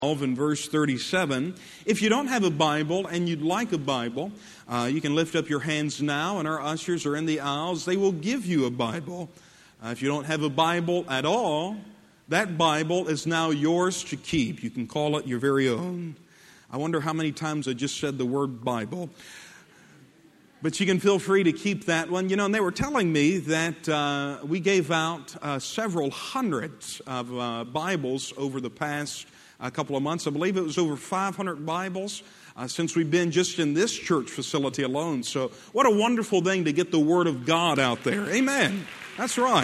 In verse 37. If you don't have a Bible and you'd like a Bible, you can lift up your hands now, and our ushers are in the aisles. They will give you a Bible. If you don't have a Bible at all, that Bible is now yours to keep. You can call it your very own. I wonder how many times I just said the word Bible. But you can feel free to keep that one. You know, and they were telling me that we gave out several hundreds of Bibles over the past a couple of months. I believe it was over 500 Bibles since we've been just in this church facility alone. So what a wonderful thing to get the Word of God out there. Amen. That's right.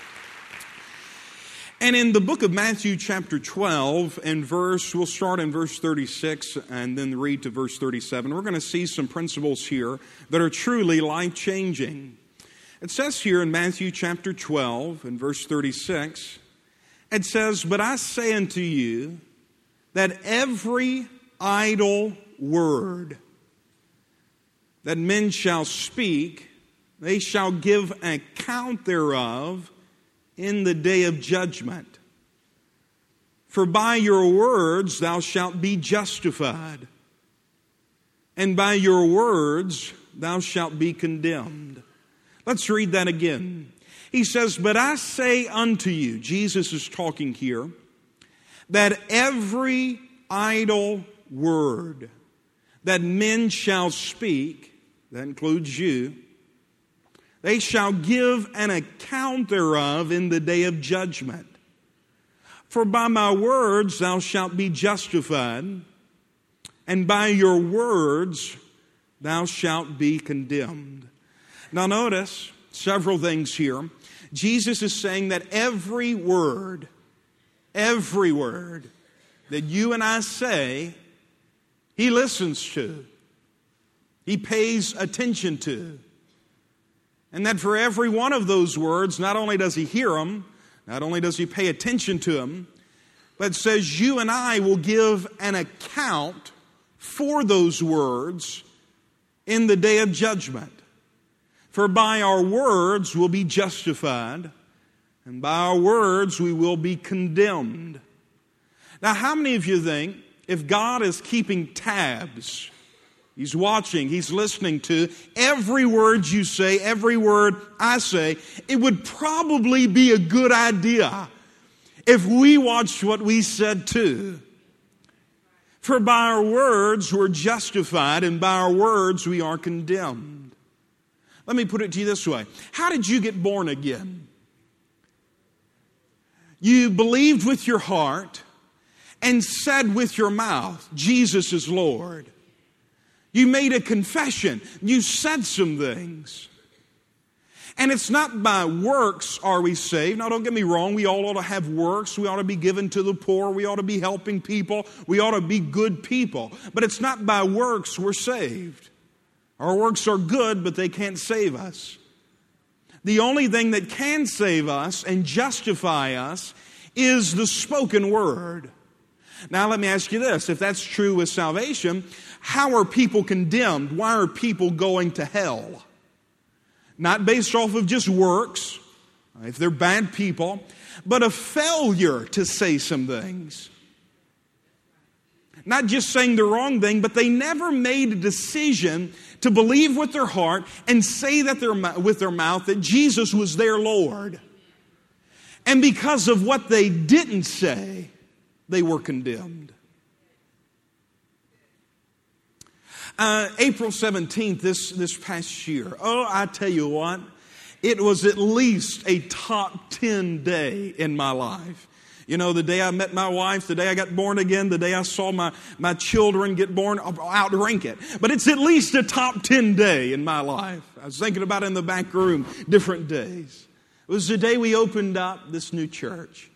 And in the book of Matthew chapter 12, we'll start in verse 36 and then read to verse 37. We're going to see some principles here that are truly life-changing. It says here in Matthew chapter 12 and verse 36, it says, "But I say unto you, that every idle word that men shall speak, they shall give an account thereof in the day of judgment. For by your words thou shalt be justified, and by your words thou shalt be condemned." Let's read that again. He says, "But I say unto you," Jesus is talking here, "that every idle word that men shall speak," that includes you, "they shall give an account thereof in the day of judgment. For by my words thou shalt be justified, and by your words thou shalt be condemned." Now notice several things here. Jesus is saying that every word that you and I say, He listens to. He pays attention to. And that for every one of those words, not only does He hear them, not only does He pay attention to them, but it says you and I will give an account for those words in the day of judgment. For by our words we'll be justified, and by our words we will be condemned. Now, how many of you think if God is keeping tabs, He's watching, He's listening to every word you say, every word I say, it would probably be a good idea if we watched what we said too? For by our words we're justified, and by our words we are condemned. Let me put it to you this way. How did you get born again? You believed with your heart and said with your mouth, Jesus is Lord. You made a confession. You said some things. And it's not by works are we saved. Now, don't get me wrong. We all ought to have works. We ought to be given to the poor. We ought to be helping people. We ought to be good people. But it's not by works we're saved. Our works are good, but they can't save us. The only thing that can save us and justify us is the spoken word. Now let me ask you this. If that's true with salvation, how are people condemned? Why are people going to hell? Not based off of just works, if they're bad people, but a failure to say some things. Not just saying the wrong thing, but they never made a decision to believe with their heart and say that with their mouth that Jesus was their Lord. And because of what they didn't say, they were condemned. April 17th, this past year. Oh, I tell you what, it was at least a top 10 day in my life. You know, the day I met my wife, the day I got born again, the day I saw my children get born, I'll outrank it. But it's at least a top 10 day in my life. I was thinking about it in the back room, different days. It was the day we opened up this new church.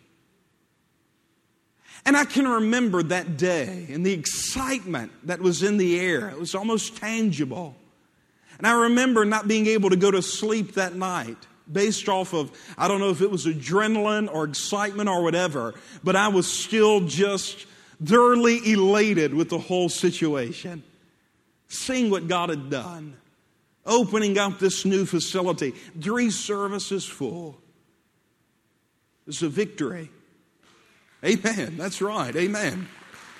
And I can remember that day and the excitement that was in the air. It was almost tangible. And I remember not being able to go to sleep that night based off of, I don't know if it was adrenaline or excitement or whatever, but I was still just thoroughly elated with the whole situation. Seeing what God had done. Opening up this new facility. 3 services full. It was a victory. Amen. That's right. Amen.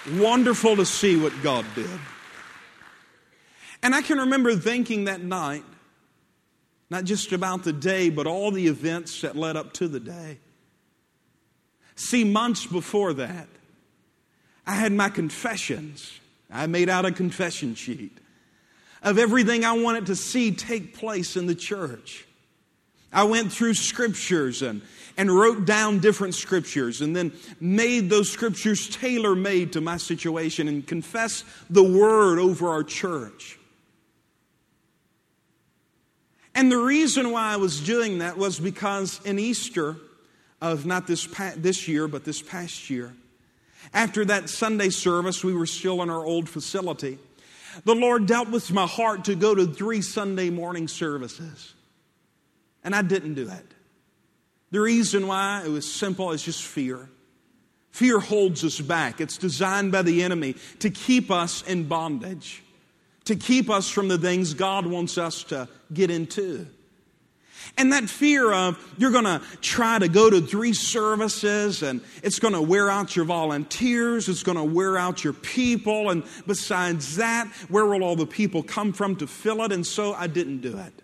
Wonderful to see what God did. And I can remember thinking that night, not just about the day, but all the events that led up to the day. See, months before that, I had my confessions. I made out a confession sheet of everything I wanted to see take place in the church. I went through scriptures and wrote down different scriptures and then made those scriptures tailor-made to my situation and confessed the word over our church. And the reason why I was doing that was because in Easter of not this year, but this past year, after that Sunday service, we were still in our old facility. The Lord dealt with my heart to go to 3 Sunday morning services. And I didn't do it. The reason why, it was simple, it's just fear. Fear holds us back. It's designed by the enemy to keep us in bondage, to keep us from the things God wants us to get into. And that fear of you're going to try to go to 3 services and it's going to wear out your volunteers, it's going to wear out your people, and besides that, where will all the people come from to fill it? And so I didn't do it.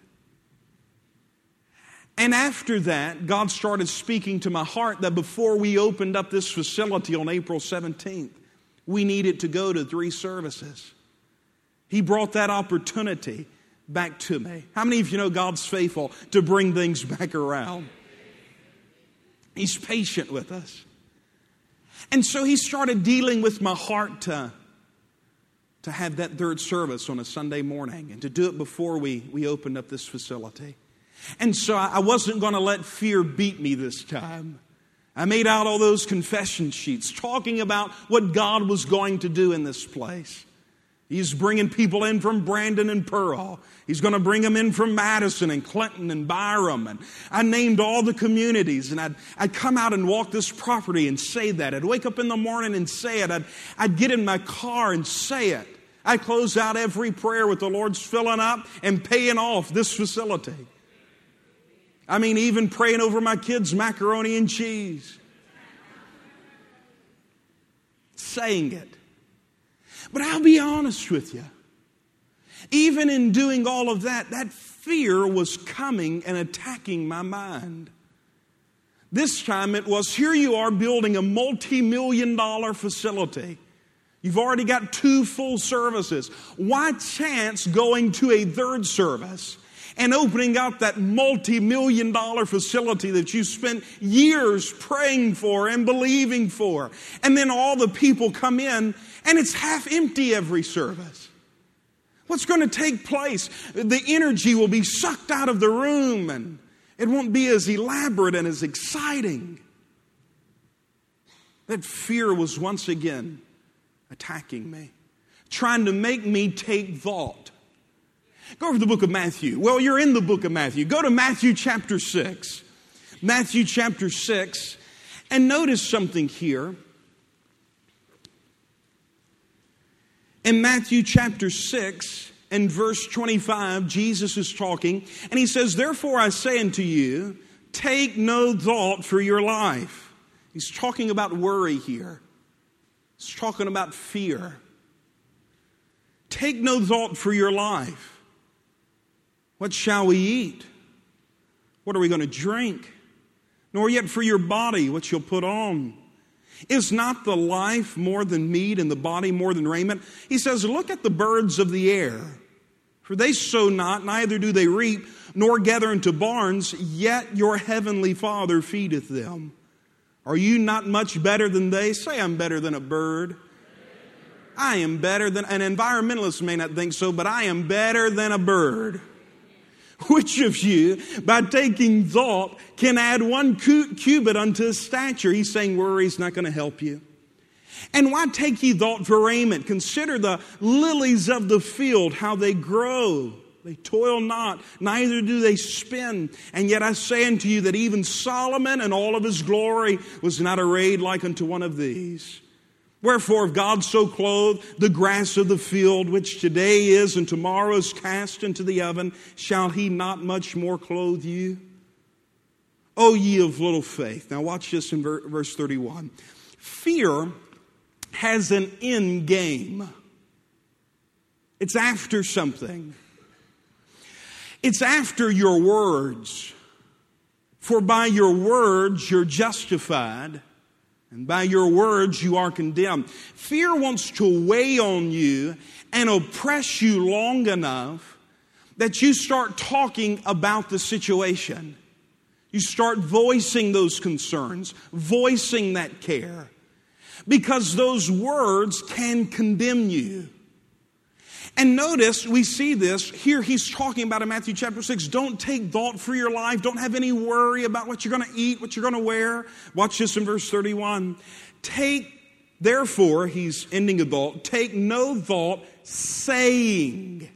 And after that, God started speaking to my heart that before we opened up this facility on April 17th, we needed to go to 3 services. He brought that opportunity back to me. How many of you know God's faithful to bring things back around? He's patient with us. And so He started dealing with my heart to have that 3rd service on a Sunday morning and to do it before we opened up this facility. And so I wasn't going to let fear beat me this time. I made out all those confession sheets talking about what God was going to do in this place. He's bringing people in from Brandon and Pearl. He's going to bring them in from Madison and Clinton and Byram. And I named all the communities. And I'd come out and walk this property and say that. I'd wake up in the morning and say it. I'd get in my car and say it. I close out every prayer with the Lord's filling up and paying off this facility. I mean, even praying over my kids' macaroni and cheese. Saying it. But I'll be honest with you. Even in doing all of that, that fear was coming and attacking my mind. This time it was, here you are building a multi-million-dollar facility. You've already got 2 full services. Why chance going to a 3rd service and opening up that multi-million-dollar facility that you spent years praying for and believing for? And then all the people come in and it's half empty every service. What's going to take place? The energy will be sucked out of the room and it won't be as elaborate and as exciting. That fear was once again attacking me, trying to make me take thought. Go over to the book of Matthew. Well, you're in the book of Matthew. Go to Matthew chapter 6. Matthew chapter 6. And notice something here. In Matthew chapter 6 and verse 25, Jesus is talking. And He says, therefore I say unto you, take no thought for your life. He's talking about worry here. He's talking about fear. Take no thought for your life. What shall we eat? What are we going to drink? Nor yet for your body, what you'll put on. Is not the life more than meat and the body more than raiment? He says, look at the birds of the air. For they sow not, neither do they reap, nor gather into barns, yet your heavenly Father feedeth them. Are you not much better than they? Say, I'm better than a bird. I am better than, an environmentalist may not think so, but I am better than a bird. Which of you, by taking thought, can add 1 cubit unto his stature? He's saying worry's not going to help you. And why take ye thought for raiment? Consider the lilies of the field, how they grow. They toil not, neither do they spin. And yet I say unto you that even Solomon in all of his glory was not arrayed like unto one of these. Wherefore, if God so clothe the grass of the field, which today is and tomorrow is cast into the oven, shall He not much more clothe you? O ye of little faith. Now watch this in verse 31. Fear has an end game. It's after something. It's after your words. For by your words you're justified, and by your words you are condemned. Fear wants to weigh on you and oppress you long enough that you start talking about the situation. You start voicing those concerns, voicing that care, because those words can condemn you. And notice, we see this, here he's talking about in Matthew chapter 6, don't take thought for your life, don't have any worry about what you're going to eat, what you're going to wear. Watch this in verse 31. Therefore, he's ending a thought, take no thought saying.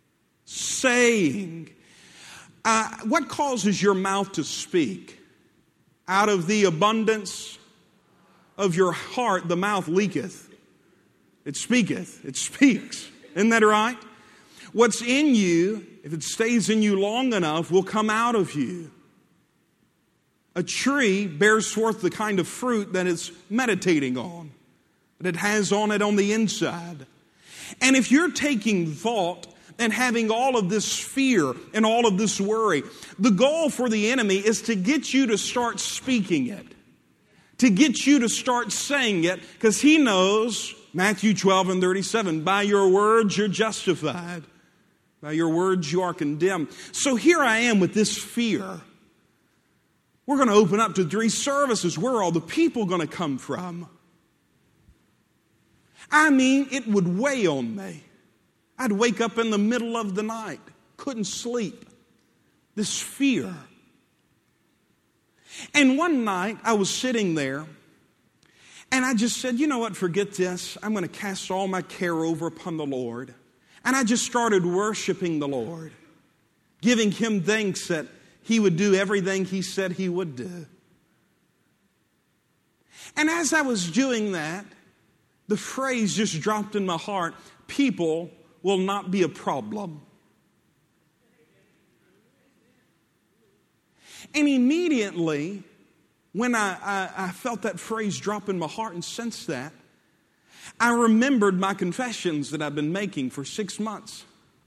What causes your mouth to speak? Out of the abundance of your heart, the mouth leaketh. It speaketh. It speaks. Isn't that right? What's in you, if it stays in you long enough, will come out of you. A tree bears forth the kind of fruit that it's meditating on, that it has on it on the inside. And if you're taking thought and having all of this fear and all of this worry, the goal for the enemy is to get you to start speaking it, to get you to start saying it, because he knows, Matthew 12 and 37, by your words you're justified, by your words you are condemned. So here I am with this fear. We're going to open up to 3 services. Where are all the people going to come from? I mean, it would weigh on me. I'd wake up in the middle of the night, couldn't sleep. This fear. And one night I was sitting there and I just said, you know what, forget this. I'm going to cast all my care over upon the Lord. And I just started worshiping the Lord, giving Him thanks that He would do everything He said He would do. And as I was doing that, the phrase just dropped in my heart, people will not be a problem. And immediately, when I felt that phrase drop in my heart and sensed that, I remembered my confessions that I've been making for 6 months.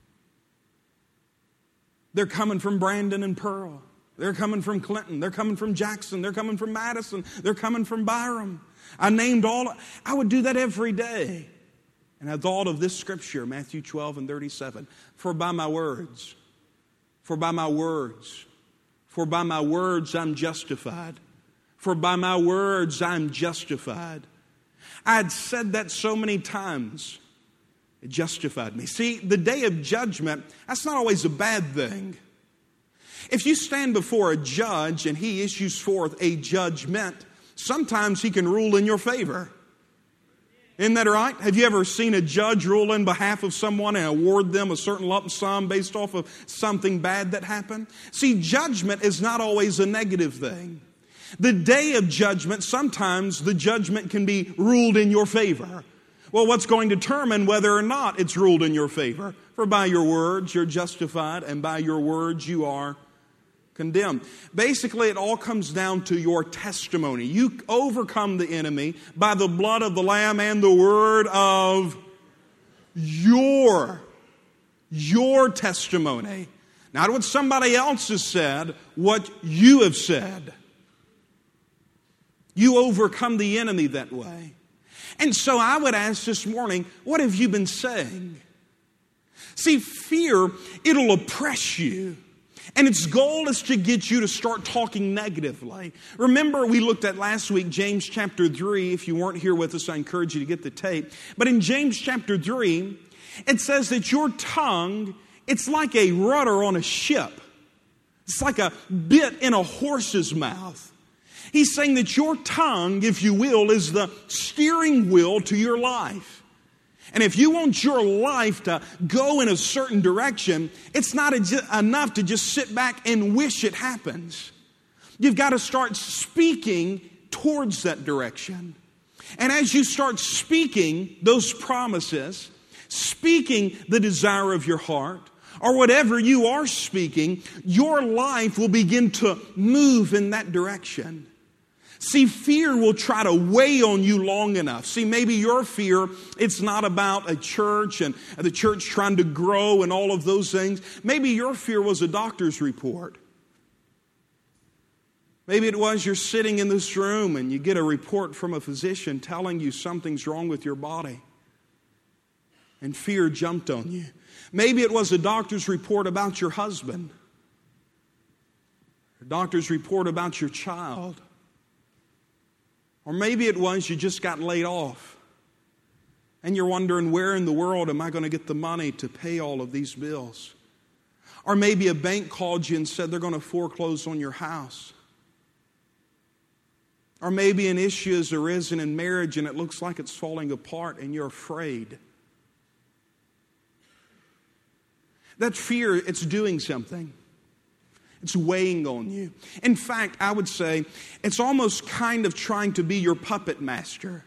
They're coming from Brandon and Pearl. They're coming from Clinton. They're coming from Jackson. They're coming from Madison. They're coming from Byram. I named all. I would do that every day. And I thought of this scripture, Matthew 12 and 37. For by my words, for by my words, for by my words I'm justified. For by my words I'm justified. I had said that so many times. It justified me. See, the day of judgment, that's not always a bad thing. If you stand before a judge and he issues forth a judgment, sometimes he can rule in your favor. Isn't that right? Have you ever seen a judge rule in behalf of someone and award them a certain lump sum based off of something bad that happened? See, judgment is not always a negative thing. The day of judgment, sometimes the judgment can be ruled in your favor. Well, what's going to determine whether or not it's ruled in your favor? For by your words you're justified, and by your words you are condemned. Basically, it all comes down to your testimony. You overcome the enemy by the blood of the Lamb and the word of your testimony. Not what somebody else has said, what you have said. You overcome the enemy that way. And so I would ask this morning, what have you been saying? See, fear, it'll oppress you. And its goal is to get you to start talking negatively. Remember, we looked at last week, James chapter 3. If you weren't here with us, I encourage you to get the tape. But in James chapter 3, it says that your tongue, it's like a rudder on a ship. It's like a bit in a horse's mouth. He's saying that your tongue, if you will, is the steering wheel to your life. And if you want your life to go in a certain direction, it's not enough to just sit back and wish it happens. You've got to start speaking towards that direction. And as you start speaking those promises, speaking the desire of your heart, or whatever you are speaking, your life will begin to move in that direction. See, fear will try to weigh on you long enough. See, maybe your fear, it's not about a church and the church trying to grow and all of those things. Maybe your fear was a doctor's report. Maybe it was you're sitting in this room and you get a report from a physician telling you something's wrong with your body. And fear jumped on you. Maybe it was a doctor's report about your husband. A doctor's report about your child. Or maybe it was you just got laid off. And you're wondering, where in the world am I going to get the money to pay all of these bills? Or maybe a bank called you and said they're going to foreclose on your house. Or maybe an issue has arisen in marriage and it looks like it's falling apart and you're afraid. That fear, it's doing something. It's weighing on you. In fact, I would say it's almost kind of trying to be your puppet master.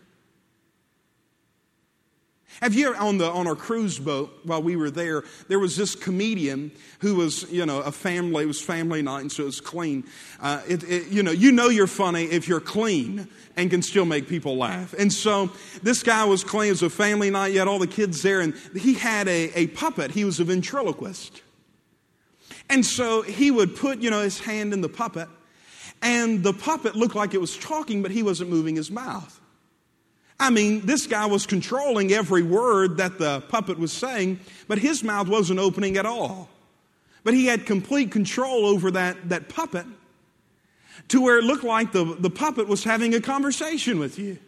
Have you ever, on our cruise boat, while we were there was this comedian who was, it was family night, and so it was clean. You know you're funny if you're clean and can still make people laugh. And so this guy was clean. It was a family night. You had all the kids there, and he had a puppet. He was a ventriloquist. And so he would put, his hand in the puppet, and the puppet looked like it was talking, but he wasn't moving his mouth. I mean, this guy was controlling every word that the puppet was saying, but his mouth wasn't opening at all. But he had complete control over that puppet to where it looked like the puppet was having a conversation with you.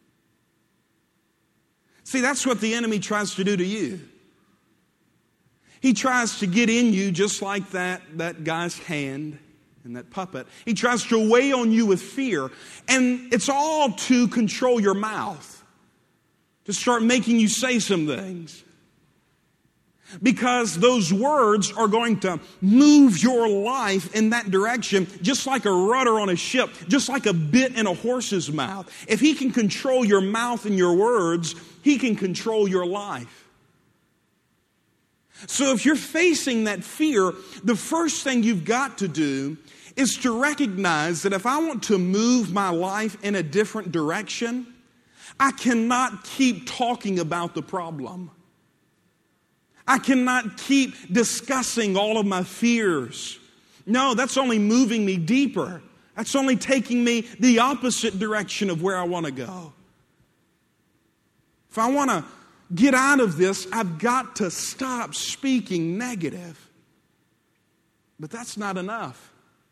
See, that's what the enemy tries to do to you. He tries to get in you just like that guy's hand and that puppet. He tries to weigh on you with fear. And it's all to control your mouth. To start making you say some things. Because those words are going to move your life in that direction, just like a rudder on a ship, just like a bit in a horse's mouth. If he can control your mouth and your words, he can control your life. So if you're facing that fear, the first thing you've got to do is to recognize that if I want to move my life in a different direction, I cannot keep talking about the problem. I cannot keep discussing all of my fears. No, that's only moving me deeper. That's only taking me the opposite direction of where I want to go. If I want to get out of this, I've got to stop speaking negative. But that's not enough.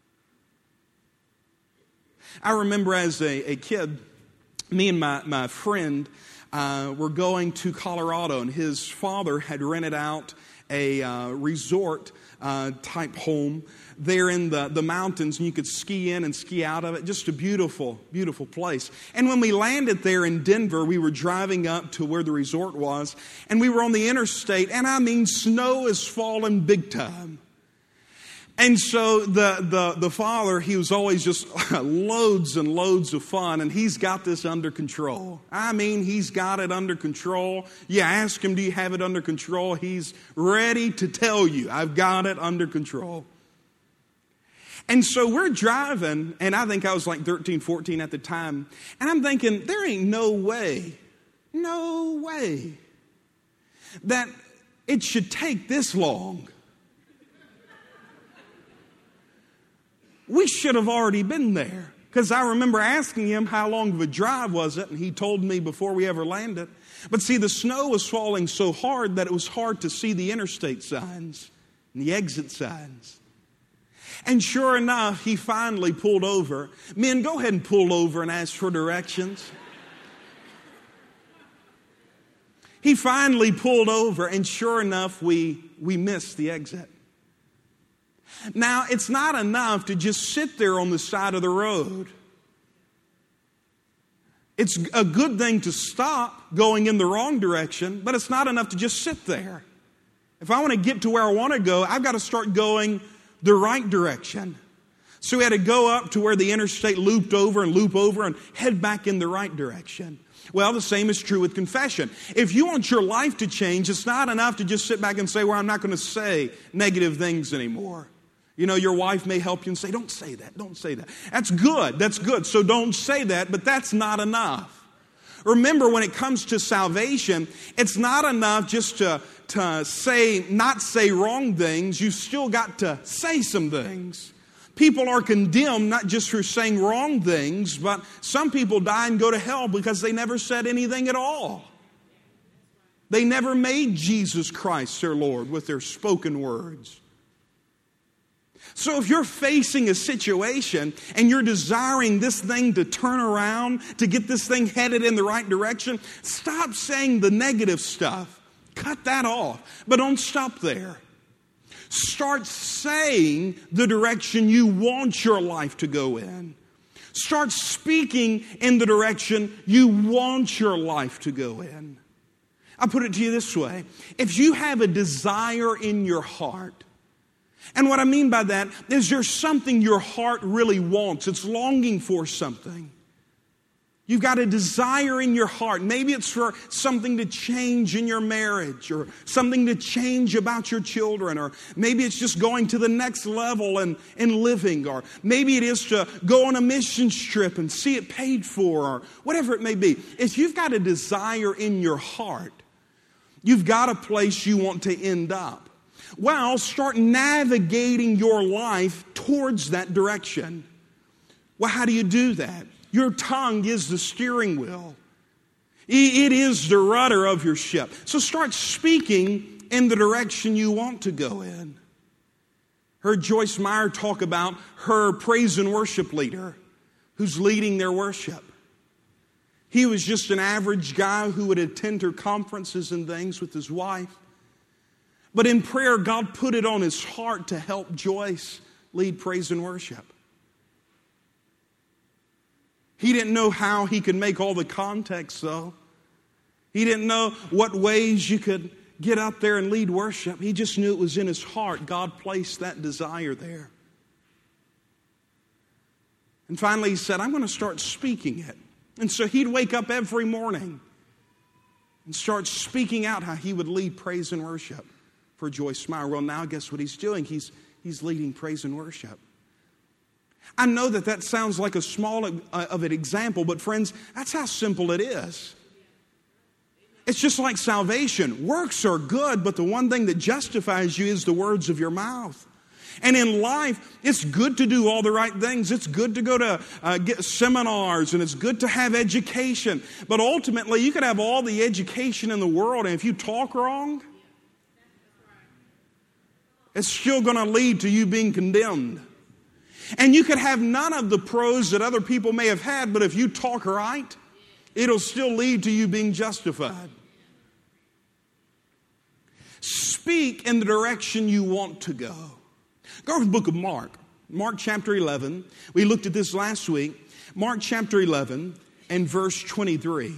I remember as a kid, me and my friend were going to Colorado, and his father had rented out a resort type home there in the mountains, and you could ski in and ski out of it. Just a beautiful, beautiful place. And when we landed there in Denver, we were driving up to where the resort was, and we were on the interstate, and I mean, snow is falling big time. And so the father, he was always just loads and loads of fun, and he's got this under control. I mean, he's got it under control. You ask him, do you have it under control? He's ready to tell you, I've got it under control. And so we're driving, and I think I was like 13, 14 at the time, and I'm thinking, there ain't no way that it should take this long. We should have already been there. Because I remember asking him how long of a drive was it, and he told me before we ever landed. But see, the snow was falling so hard that it was hard to see the interstate signs and the exit signs. And sure enough, he finally pulled over. Men, go ahead and pull over and ask for directions. He finally pulled over, and sure enough, we missed the exit. Now, it's not enough to just sit there on the side of the road. It's a good thing to stop going in the wrong direction, but it's not enough to just sit there. If I want to get to where I want to go, I've got to start going the right direction. So we had to go up to where the interstate looped over and head back in the right direction. Well, the same is true with confession. If you want your life to change, it's not enough to just sit back and say, well, I'm not going to say negative things anymore. You know, your wife may help you and say, don't say that, don't say that. That's good, so don't say that, but that's not enough. Remember, when it comes to salvation, it's not enough just to not say wrong things. You've still got to say some things. People are condemned not just for saying wrong things, but some people die and go to hell because they never said anything at all. They never made Jesus Christ their Lord with their spoken words. So if you're facing a situation and you're desiring this thing to turn around, to get this thing headed in the right direction, stop saying the negative stuff. Cut that off. But don't stop there. Start saying the direction you want your life to go in. Start speaking in the direction you want your life to go in. I'll put it to you this way. If you have a desire in your heart, and what I mean by that is there's something your heart really wants. It's longing for something. You've got a desire in your heart. Maybe it's for something to change in your marriage, or something to change about your children, or maybe it's just going to the next level in living, or maybe it is to go on a missions trip and see it paid for, or whatever it may be. If you've got a desire in your heart, you've got a place you want to end up. Well, start navigating your life towards that direction. Well, how do you do that? Your tongue is the steering wheel. It is the rudder of your ship. So start speaking in the direction you want to go in. Heard Joyce Meyer talk about her praise and worship leader who's leading their worship. He was just an average guy who would attend her conferences and things with his wife. But in prayer, God put it on his heart to help Joyce lead praise and worship. He didn't know how he could make all the context, though. He didn't know what ways you could get up there and lead worship. He just knew it was in his heart. God placed that desire there. And finally he said, I'm going to start speaking it. And so he'd wake up every morning and start speaking out how he would lead praise and worship for Joyce Meyer. Well, now guess what he's doing? He's leading praise and worship. I know that sounds like a small of an example, but friends, that's how simple it is. It's just like salvation. Works are good, but the one thing that justifies you is the words of your mouth. And in life, it's good to do all the right things. It's good to go to get seminars, and it's good to have education. But ultimately, you could have all the education in the world, and if you talk wrong, it's still going to lead to you being condemned. And you could have none of the pros that other people may have had, but if you talk right, it'll still lead to you being justified. Speak in the direction you want to go. Go to the book of Mark. Mark chapter 11. We looked at this last week. Mark chapter 11 and verse 23.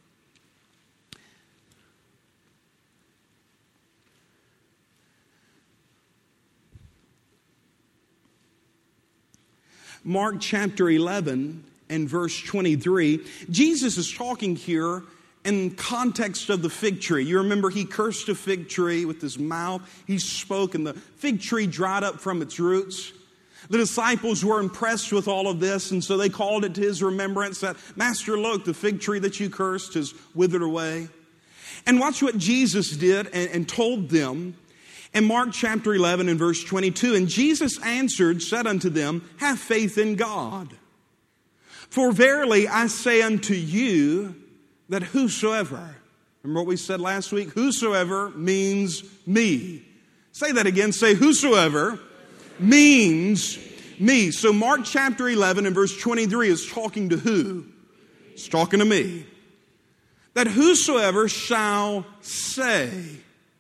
Mark chapter 11 and verse 23. Jesus is talking here in context of the fig tree. You remember he cursed a fig tree with his mouth. He spoke and the fig tree dried up from its roots. The disciples were impressed with all of this, and so they called it to his remembrance that, Master, look, the fig tree that you cursed has withered away. And watch what Jesus did and told them. In Mark chapter 11 and verse 22, and Jesus answered, said unto them, have faith in God. For verily I say unto you that whosoever, remember what we said last week? Whosoever means me. Say that again. Say whosoever means me. So Mark chapter 11 and verse 23 is talking to who? It's talking to me. That whosoever shall say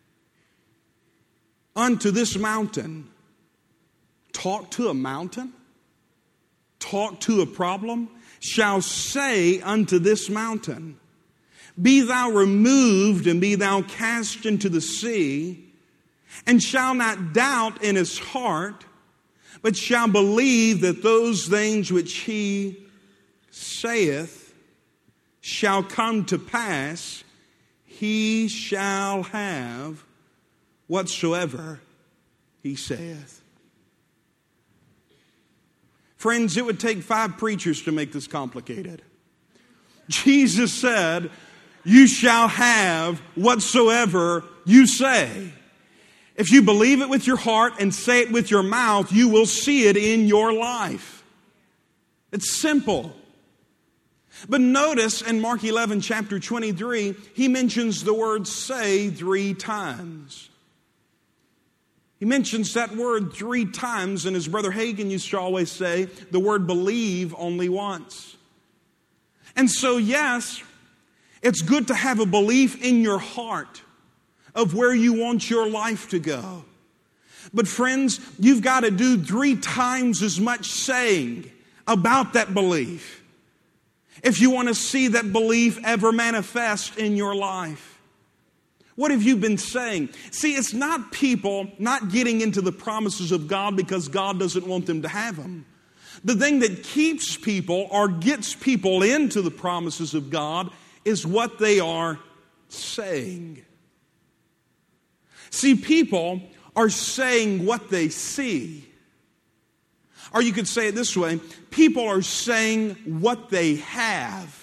unto this mountain, talk to a mountain, talk to a problem, shall say unto this mountain, be thou removed and be thou cast into the sea, and shall not doubt in his heart, but shall believe that those things which he saith shall come to pass, he shall have whatsoever he saith. Friends, it would take 5 preachers to make this complicated. Jesus said, you shall have whatsoever you say. If you believe it with your heart and say it with your mouth, you will see it in your life. It's simple. But notice in Mark 11, chapter 23, he mentions the word say 3 times. He mentions that word 3 times, and as Brother Hagin used to always say, the word believe only once. And so, yes, it's good to have a belief in your heart of where you want your life to go. But friends, you've got to do 3 times as much saying about that belief if you want to see that belief ever manifest in your life. What have you been saying? See, it's not people not getting into the promises of God because God doesn't want them to have them. The thing that keeps people or gets people into the promises of God is what they are saying. See, people are saying what they see. Or you could say it this way, people are saying what they have.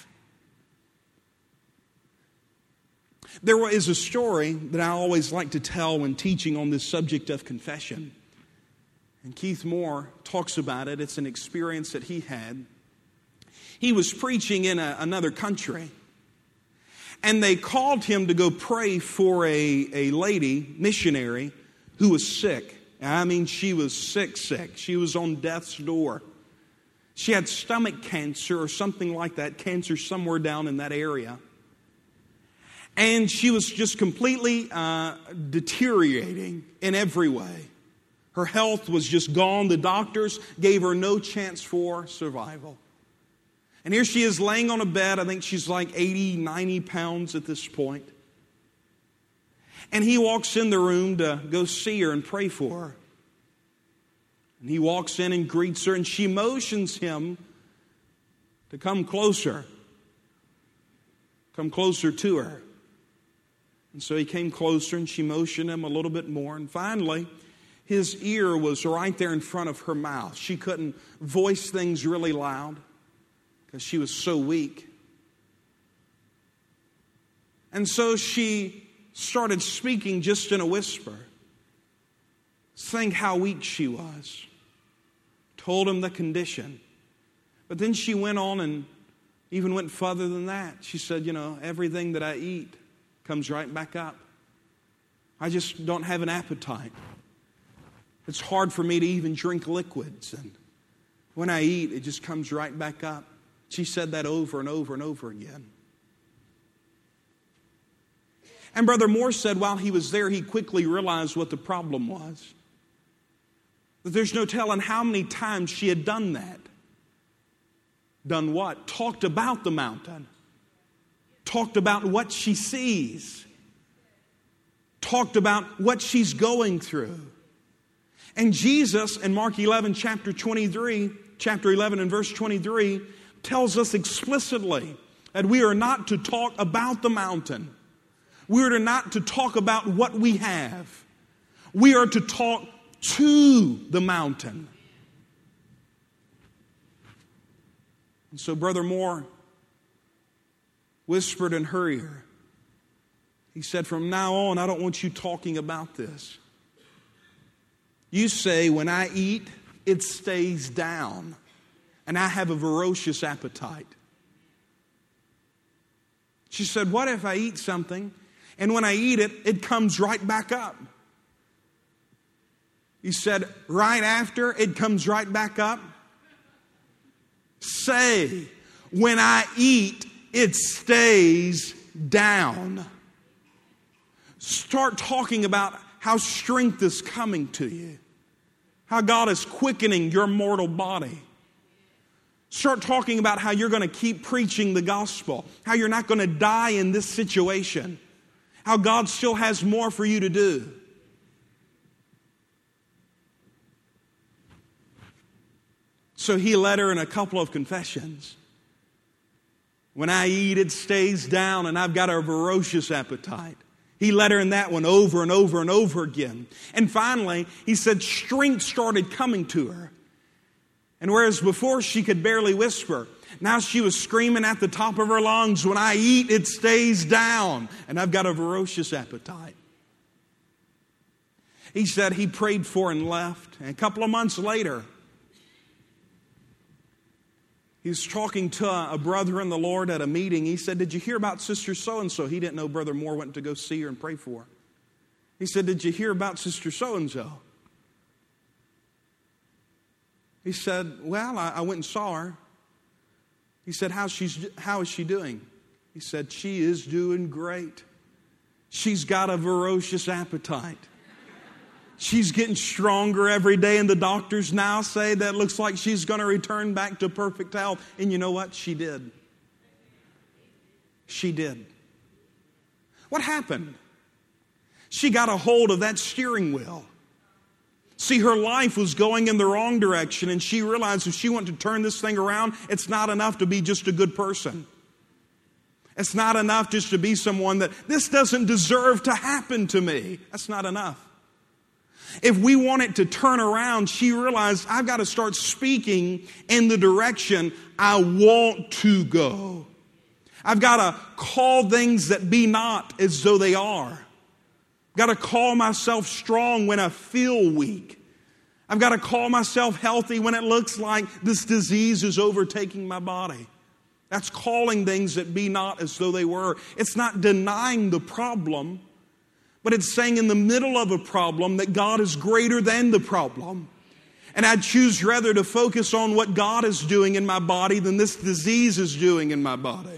There is a story that I always like to tell when teaching on this subject of confession. And Keith Moore talks about it. It's an experience that he had. He was preaching in another country. And they called him to go pray for a lady, missionary, who was sick. I mean, she was sick. She was on death's door. She had stomach cancer or something like that, cancer somewhere down in that area. And she was just completely deteriorating in every way. Her health was just gone. The doctors gave her no chance for survival. And here she is laying on a bed. I think she's like 80, 90 pounds at this point. And he walks in the room to go see her and pray for her. And he walks in and greets her, and she motions him to come closer to her. And so he came closer, and she motioned him a little bit more. And finally, his ear was right there in front of her mouth. She couldn't voice things really loud because she was so weak. And so she started speaking just in a whisper, saying how weak she was. Told him the condition. But then she went on and even went further than that. She said, everything that I eat comes right back up. I just don't have an appetite. It's hard for me to even drink liquids. And when I eat, it just comes right back up. She said that over and over and over again. And Brother Moore said while he was there, he quickly realized what the problem was. That there's no telling how many times she had done that. Done what? Talked about the mountain. Talked about what she sees. Talked about what she's going through. And Jesus in Mark 11, chapter 11 and verse 23, tells us explicitly that we are not to talk about the mountain. We are not to talk about what we have. We are to talk to the mountain. And so Brother Moore whispered in her ear. He said, from now on, I don't want you talking about this. You say, when I eat, it stays down, and I have a voracious appetite. She said, what if I eat something, and when I eat it, it comes right back up? He said, right after, it comes right back up. Say, when I eat, it stays down. Start talking about how strength is coming to you. How God is quickening your mortal body. Start talking about how you're going to keep preaching the gospel. How you're not going to die in this situation. How God still has more for you to do. So he led her in a couple of confessions. When I eat, it stays down, and I've got a voracious appetite. He led her in that one over and over and over again. And finally, he said strength started coming to her. And whereas before she could barely whisper, now she was screaming at the top of her lungs, when I eat, it stays down, and I've got a voracious appetite. He said he prayed for and left. And a couple of months later, he was talking to a brother in the Lord at a meeting. He said, did you hear about Sister So-and-so? He didn't know Brother Moore went to go see her and pray for her. He said, did you hear about Sister So-and-so? He said, well, I went and saw her. He said, how is she doing? He said, she is doing great. She's got a voracious appetite. She's getting stronger every day, and the doctors now say that it looks like she's going to return back to perfect health. And you know what? She did. She did. What happened? She got a hold of that steering wheel. See, her life was going in the wrong direction, and she realized if she wanted to turn this thing around, it's not enough to be just a good person. It's not enough just to be someone that, this doesn't deserve to happen to me. That's not enough. If we want it to turn around, she realized, I've got to start speaking in the direction I want to go. I've got to call things that be not as though they are. I've got to call myself strong when I feel weak. I've got to call myself healthy when it looks like this disease is overtaking my body. That's calling things that be not as though they were. It's not denying the problem, but it's saying in the middle of a problem that God is greater than the problem. And I choose rather to focus on what God is doing in my body than this disease is doing in my body.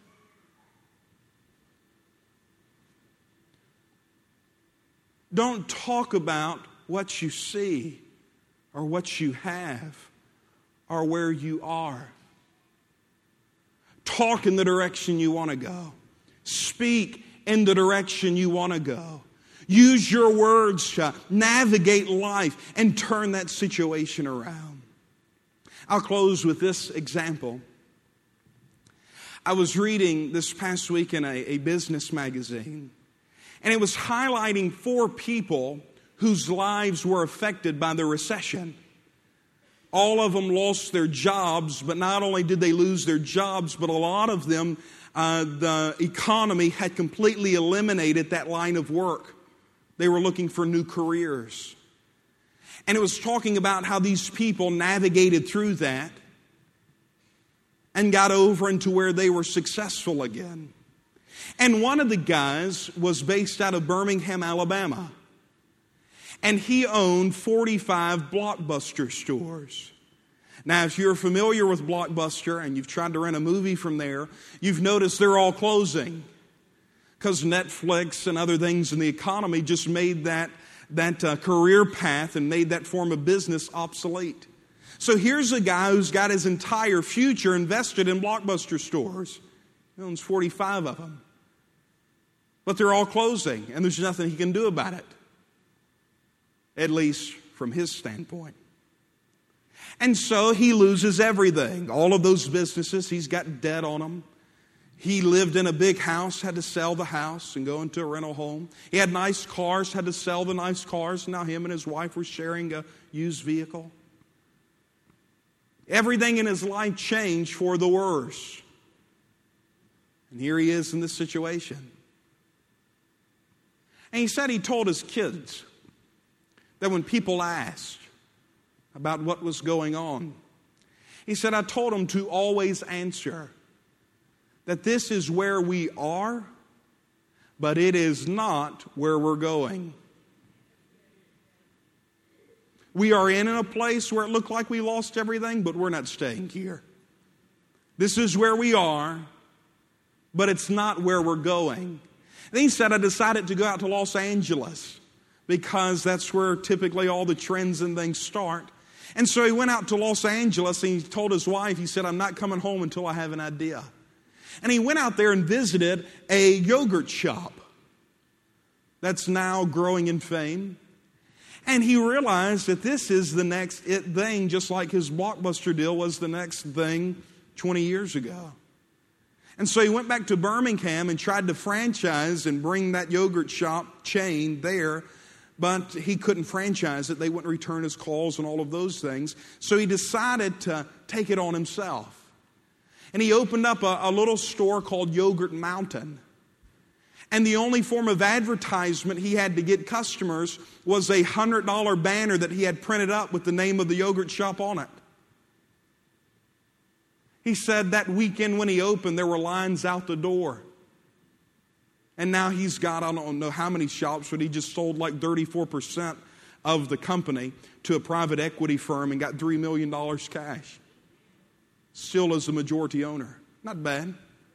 Don't talk about what you see or what you have or where you are. Talk in the direction you want to go. Speak in the direction you want to go. Use your words to navigate life and turn that situation around. I'll close with this example. I was reading this past week in a business magazine, and it was highlighting 4 people whose lives were affected by the recession. All of them lost their jobs, but not only did they lose their jobs, but a lot of them, the economy had completely eliminated that line of work. They were looking for new careers. And it was talking about how these people navigated through that and got over into where they were successful again. And one of the guys was based out of Birmingham, Alabama. And he owned 45 Blockbuster stores. Now, if you're familiar with Blockbuster and you've tried to rent a movie from there, you've noticed they're all closing because Netflix and other things in the economy just made that career path and made that form of business obsolete. So here's a guy who's got his entire future invested in Blockbuster stores. He owns 45 of them. But they're all closing, and there's nothing he can do about it. At least from his standpoint. And so he loses everything. All of those businesses, he's got debt on them. He lived in a big house, had to sell the house and go into a rental home. He had nice cars, had to sell the nice cars. Now him and his wife were sharing a used vehicle. Everything in his life changed for the worse. And here he is in this situation. And he said he told his kids that when people asked about what was going on, he said, I told them to always answer that this is where we are, but it is not where we're going. We are in a place where it looked like we lost everything, but we're not staying here. This is where we are, but it's not where we're going. And he said, I decided to go out to Los Angeles because that's where typically all the trends and things start. And so he went out to Los Angeles and he told his wife, he said, I'm not coming home until I have an idea. And he went out there and visited a yogurt shop that's now growing in fame. And he realized that this is the next thing, just like his Blockbuster deal was the next thing 20 years ago. And so he went back to Birmingham and tried to franchise and bring that yogurt shop chain there. but he couldn't franchise it. They wouldn't return his calls and all of those things. So he decided to take it on himself. And he opened up a little store called Yogurt Mountain. And the only form of advertisement he had to get customers was a $100 banner that he had printed up with the name of the yogurt shop on it. He said that weekend when he opened, there were lines out the door. And now he's got, I don't know how many shops, but he just sold like 34% of the company to a private equity firm and got $3 million cash. Still is the majority owner. Not bad.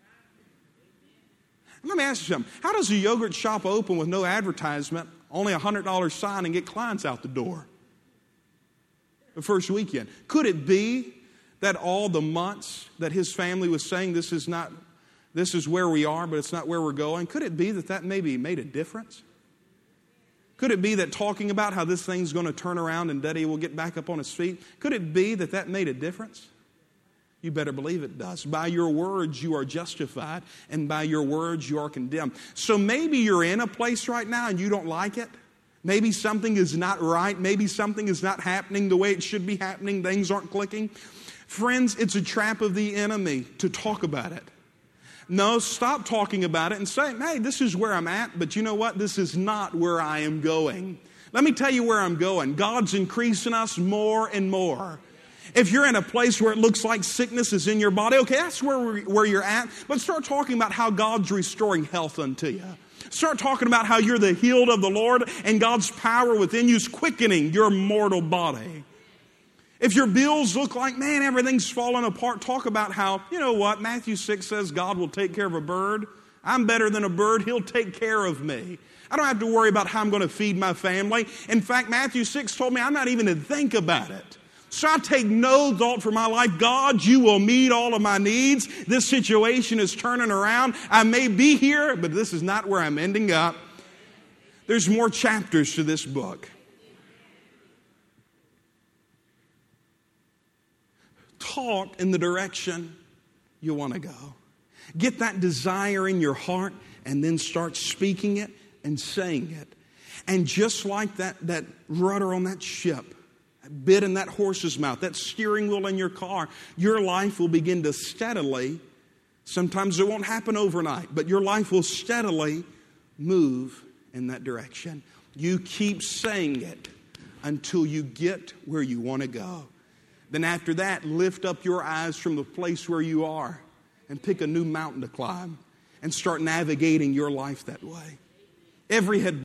Let me ask you something. How does a yogurt shop open with no advertisement, only a $100 sign, and get clients out the door the first weekend? Could it be that all the months that his family was saying this is where we are, but it's not where we're going? Could it be that maybe made a difference? Could it be that talking about how this thing's going to turn around and Daddy will get back up on his feet, could it be that made a difference? You better believe it does. By your words, you are justified, and by your words, you are condemned. So maybe you're in a place right now and you don't like it. Maybe something is not right. Maybe something is not happening the way it should be happening. Things aren't clicking. Friends, it's a trap of the enemy to talk about it. No, stop talking about it and say, hey, this is where I'm at, but you know what? This is not where I am going. Let me tell you where I'm going. God's increasing us more and more. If you're in a place where it looks like sickness is in your body, okay, that's where you're at. But start talking about how God's restoring health unto you. Start talking about how you're the healed of the Lord and God's power within you is quickening your mortal body. If your bills look like, man, everything's falling apart, talk about how, you know what, Matthew 6 says God will take care of a bird. I'm better than a bird. He'll take care of me. I don't have to worry about how I'm going to feed my family. In fact, Matthew 6 told me I'm not even to think about it. So I take no thought for my life. God, you will meet all of my needs. This situation is turning around. I may be here, but this is not where I'm ending up. There's more chapters to this book. Talk in the direction you want to go. Get that desire in your heart and then start speaking it and saying it. And just like that rudder on that ship, that bit in that horse's mouth, that steering wheel in your car, your life will begin to steadily, sometimes it won't happen overnight, but your life will steadily move in that direction. You keep saying it until you get where you want to go. Then after that, lift up your eyes from the place where you are and pick a new mountain to climb and start navigating your life that way. Every head